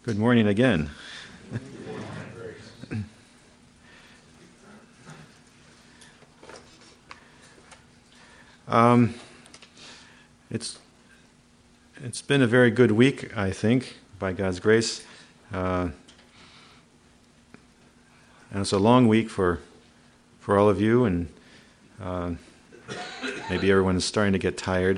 Good morning again. It's been a very good week, I think, by God's grace. And it's a long week for all of you, and maybe everyone is starting to get tired.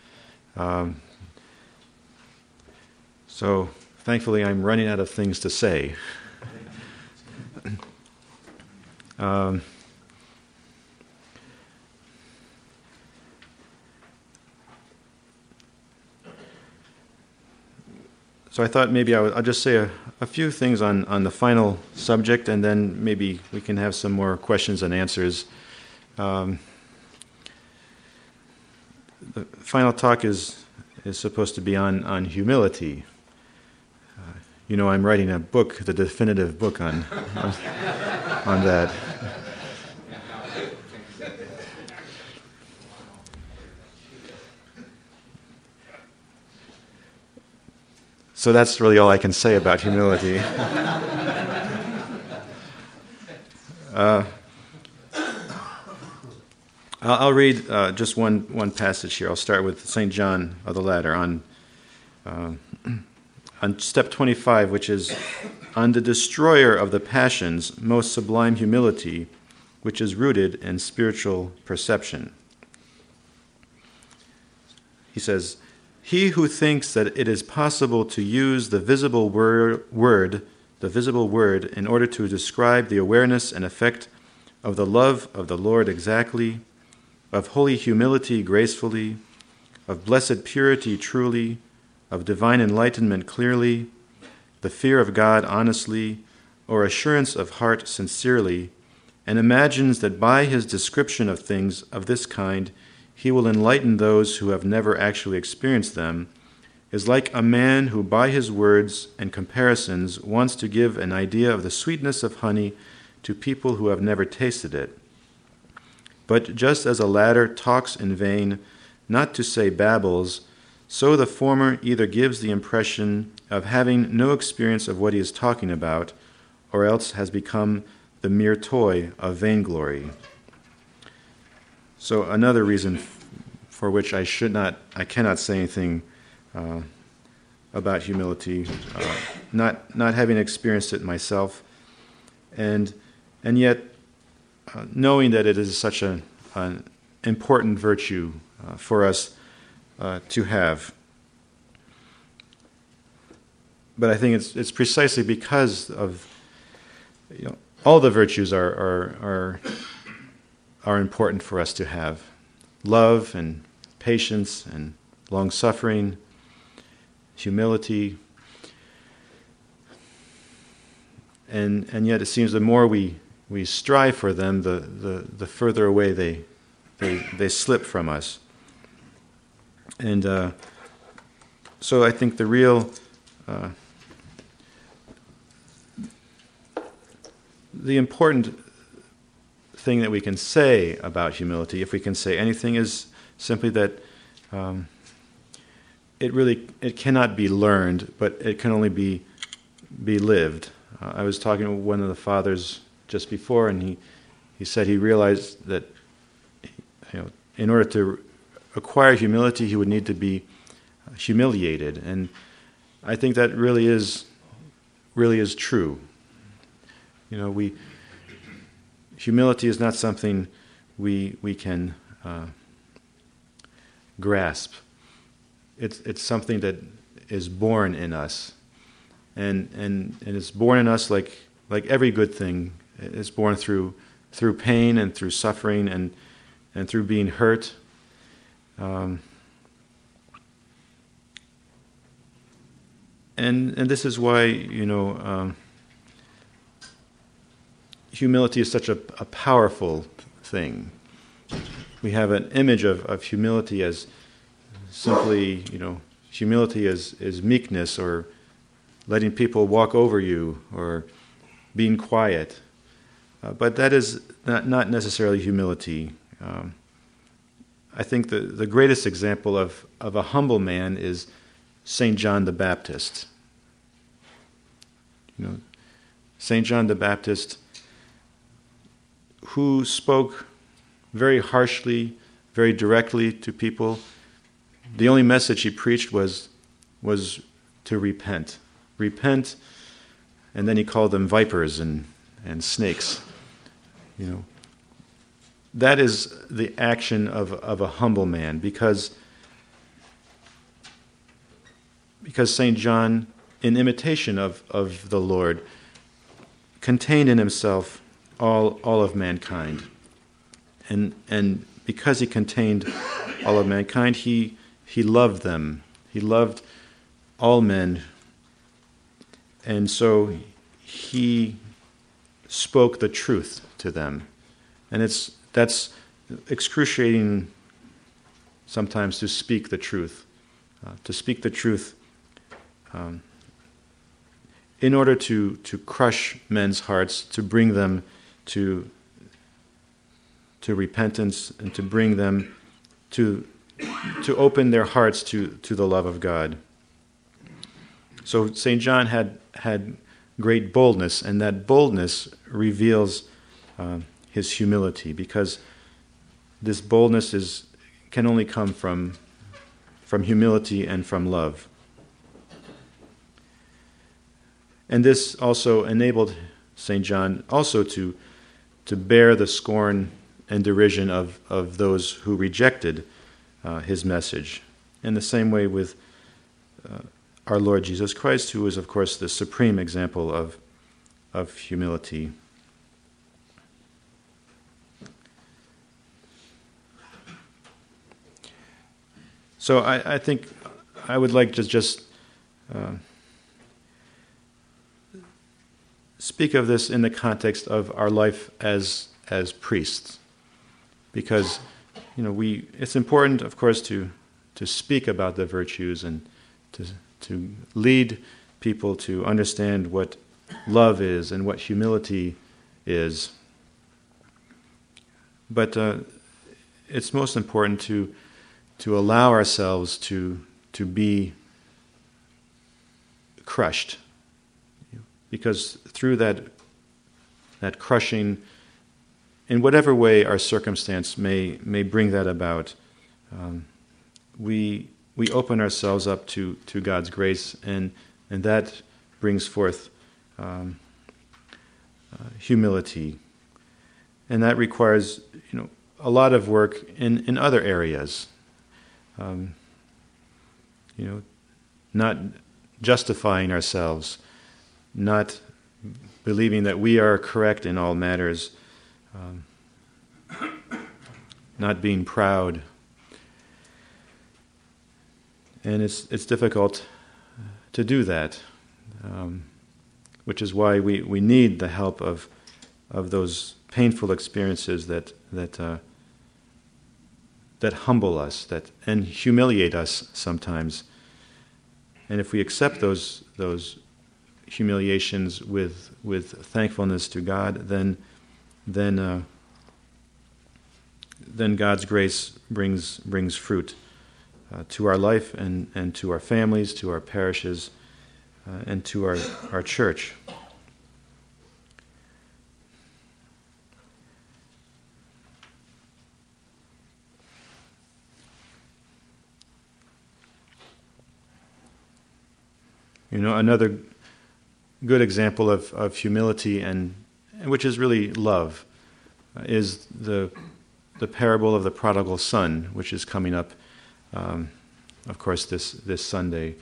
So thankfully, I'm running out of things to say. So I thought maybe I'll just say a few things on the final subject, and then maybe we can have some more questions and answers. The final talk is supposed to be on humility. I'm writing a book, the definitive book on that. So that's really all I can say about humility. I'll read just one passage here. I'll start with St. John of the Ladder on step 25, which is on the destroyer of the passions, most sublime humility, which is rooted in spiritual perception. He says, "He who thinks that it is possible to use the visible word, in order to describe the awareness and effect of the love of the Lord exactly, of holy humility gracefully, of blessed purity truly, of divine enlightenment clearly, the fear of God honestly, or assurance of heart sincerely, and imagines that by his description of things of this kind he will enlighten those who have never actually experienced them, is like a man who by his words and comparisons wants to give an idea of the sweetness of honey to people who have never tasted it. But just as a ladder talks in vain, not to say babbles, so the former either gives the impression of having no experience of what he is talking about, or else has become the mere toy of vainglory." So another reason for which I cannot say anything about humility, not having experienced it myself, and yet knowing that it is such an important virtue for us to have. But I think it's precisely because of all the virtues are important for us to have. Love and patience and long-suffering, humility. And yet it seems the more we strive for them, the further away they slip from us. And so I think the real the important thing that we can say about humility, if we can say anything, is simply that it cannot be learned, but it can only be lived. I was talking to one of the fathers just before, and he said he realized that in order to acquire humility, he would need to be humiliated, and I think that really is true. Humility is not something we can grasp. It's something that is born in us, and it's born in us like every good thing. It's born through pain and through suffering and through being hurt. And this is why humility is such a powerful thing. We have an image of humility as simply, humility is meekness, or letting people walk over you, or being quiet. But that is not necessarily humility. I think the greatest example of a humble man is St. John the Baptist. St. John the Baptist, who spoke very harshly, very directly to people. The only message he preached was to repent. Repent, and then he called them vipers and snakes. That is the action of a humble man, because St. John, in imitation of the Lord, contained in himself all of mankind. And because he contained all of mankind, he loved them. He loved all men. And so he spoke the truth to them. And that's excruciating sometimes, to speak the truth. To speak the truth in order to crush men's hearts, to bring them to repentance, and to bring them to open their hearts to the love of God. So St. John had great boldness, and that boldness reveals his humility, because this boldness can only come from humility and from love. And this also enabled St. John also to bear the scorn and derision of those who rejected his message. In the same way with our Lord Jesus Christ, who is, of course, the supreme example of humility. So I think I would like to just speak of this in the context of our life as priests, because it's important, of course, to speak about the virtues and to lead people to understand what love is and what humility is. But it's most important to allow ourselves to be crushed, because through that crushing, in whatever way our circumstance may bring that about, we open ourselves up to God's grace, and that brings forth humility, and that requires a lot of work in other areas. Not justifying ourselves, not believing that we are correct in all matters, not being proud. And it's difficult to do that, which is why we need the help of those painful experiences that humble us, and humiliate us sometimes. And if we accept those humiliations with thankfulness to God, then God's grace brings fruit to our life and to our families, to our parishes, and to our church. Another good example of humility, and which is really love, is the parable of the prodigal son, which is coming up, of course, this Sunday.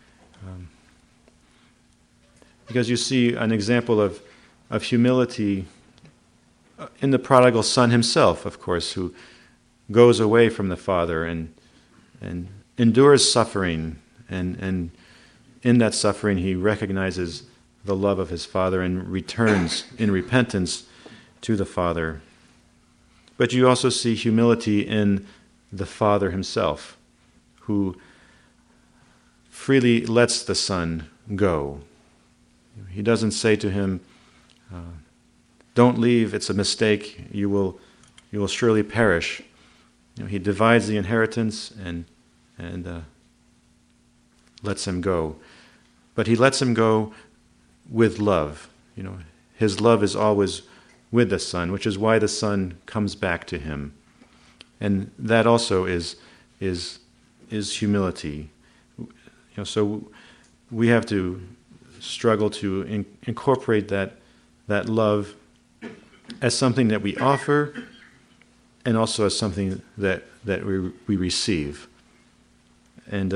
Because you see an example of humility in the prodigal son himself, of course, who goes away from the Father and endures suffering, and in that suffering he recognizes the love of his Father and returns in repentance to the Father. But you also see humility in the Father himself, who freely lets the Son go. He doesn't say to him, "Don't leave, it's a mistake, you will surely perish." He divides the inheritance and lets him go. But he lets him go with love. His love is always with the Son, which is why the Son comes back to him. And that also is humility. So we have to struggle to incorporate that love as something that we offer, and also as something that we receive. And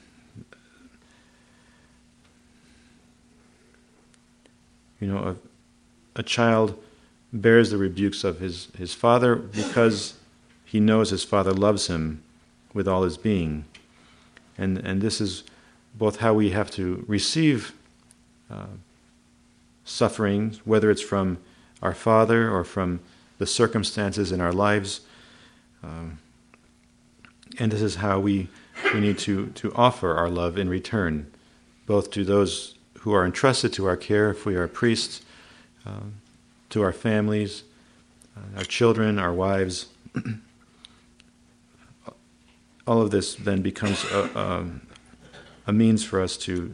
a child bears the rebukes of his father because he knows his father loves him with all his being. And this is both how we have to receive suffering, whether it's from our father or from the circumstances in our lives. And this is how we need to offer our love in return, both to those who are entrusted to our care, if we are priests, to our families, our children, our wives. All of this then becomes a means for us to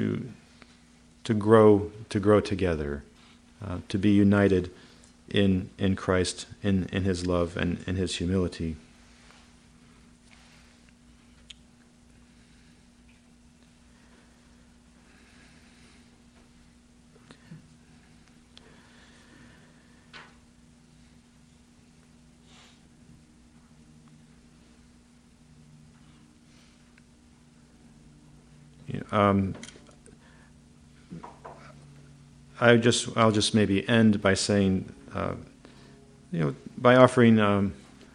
grow together, to be united in Christ, in His love and in His humility. I'll just maybe end by saying, by offering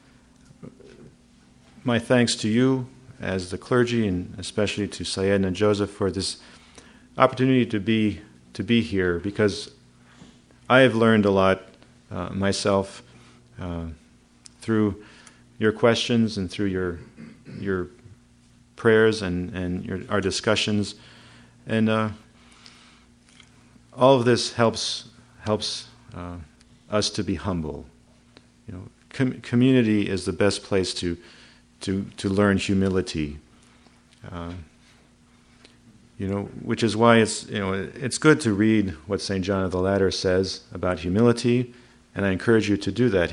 my thanks to you as the clergy, and especially to Syed and Joseph for this opportunity to be here, because I have learned a lot myself through your questions and through your prayers and our discussions, and all of this helps us to be humble. Community is the best place to learn humility. Which is why it's good to read what St. John of the Ladder says about humility, and I encourage you to do that.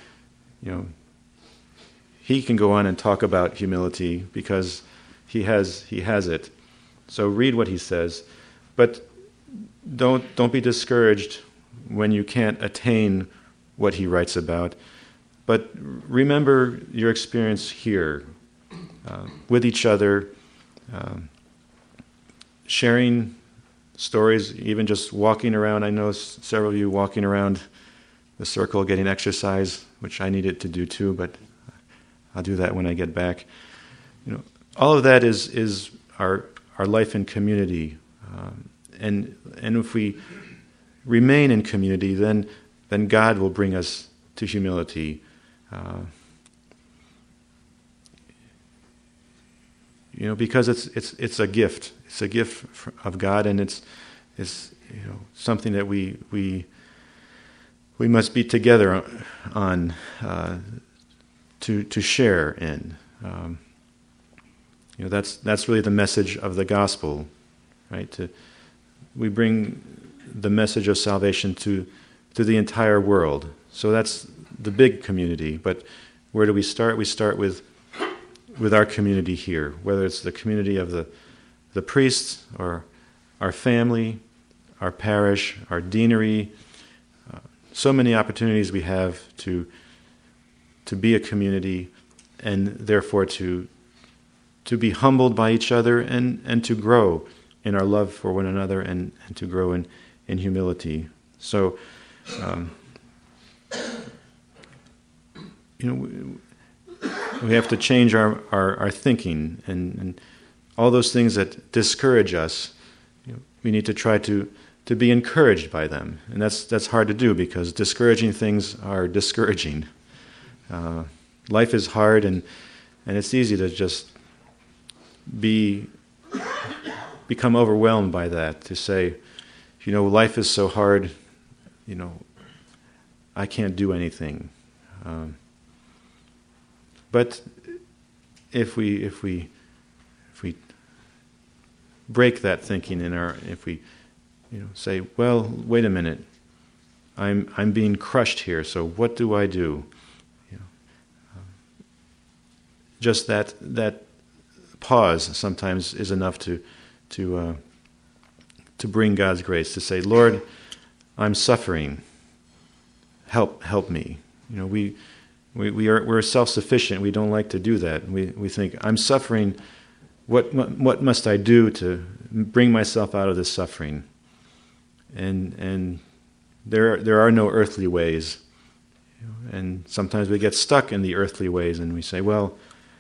He can go on and talk about humility because he has it. So read what he says, but don't be discouraged when you can't attain what he writes about. But remember your experience here with each other, sharing stories, even just walking around. I know several of you walking around the circle getting exercise, which I needed to do too, but I'll do that when I get back. All of that is our life in community, and if we remain in community, then God will bring us to humility. Because it's a gift. It's a gift of God, and it's something that we must be together on to share in. That's really the message of the gospel, right? We bring the message of salvation to the entire world. So that's the big community. But where do we start? We start with our community here, whether it's the community of the priests or our family, our parish, our deanery. So many opportunities we have to be a community, and therefore to be humbled by each other and to grow in our love for one another and to grow in humility. So, we have to change our thinking and all those things that discourage us. We need to try to be encouraged by them, and that's hard to do because discouraging things are discouraging. Life is hard, and it's easy to just become overwhelmed by that, to say, life is so hard, I can't do anything. But if we break that thinking if we say, well, wait a minute, I'm being crushed here, so what do I do? Just that pause sometimes is enough to bring God's grace, to say, Lord, I'm suffering. Help me. We're self-sufficient. We don't like to do that. We think, I'm suffering. What must I do to bring myself out of this suffering? And there are no earthly ways. And sometimes we get stuck in the earthly ways, and we say, well,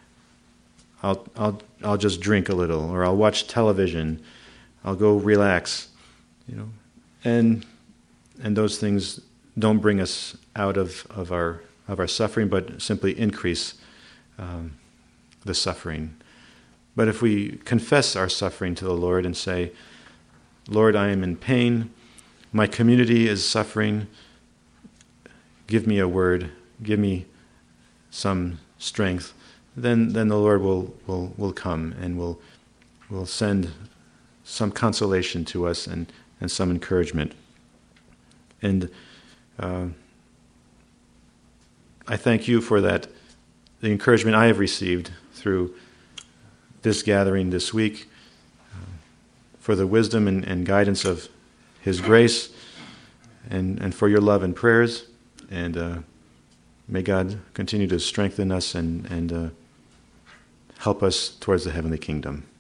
I'll just drink a little, or I'll watch television, I'll go relax, and those things don't bring us out of our suffering, but simply increase the suffering. But if we confess our suffering to the Lord and say, Lord, I am in pain, my community is suffering, give me a word, give me some strength, then the Lord will come and will send some consolation to us and some encouragement. And I thank you for that, the encouragement I have received through this gathering this week, for the wisdom and guidance of His grace, and for your love and prayers. And may God continue to strengthen us and help us towards the heavenly kingdom.